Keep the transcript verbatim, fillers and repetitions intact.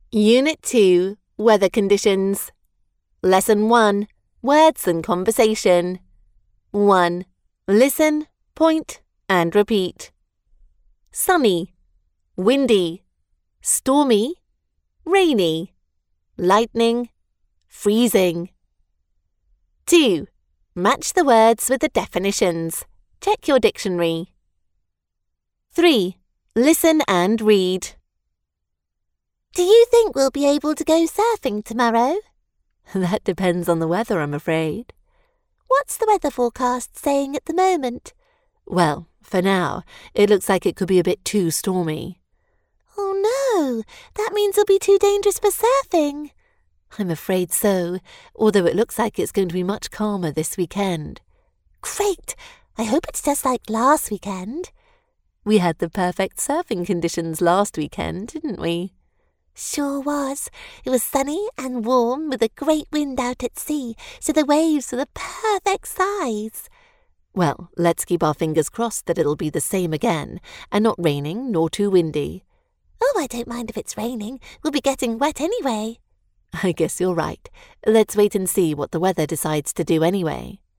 Unit two, Weather Conditions. Lesson one, Words and Conversation. one. Listen, point, and repeat. Sunny, windy, stormy, rainy, lightning, freezing. two. Match the words with the definitions. Check your dictionary. three. Listen and read. Do you think we'll be able to go surfing tomorrow? That depends on the weather, I'm afraid. What's the weather forecast saying at the moment? Well, for now, it looks like it could be a bit too stormy. Oh no, that means it'll be too dangerous for surfing. I'm afraid so, although it looks like it's going to be much calmer this weekend. Great! I hope it's just like last weekend. We had the perfect surfing conditions last weekend, didn't we? Sure was. It was sunny and warm with a great wind out at sea, so the waves were the perfect size. Well, let's keep our fingers crossed that it'll be the same again, and not raining nor too windy. Oh, I don't mind if it's raining. We'll be getting wet anyway. I guess you're right. Let's wait and see what the weather decides to do anyway.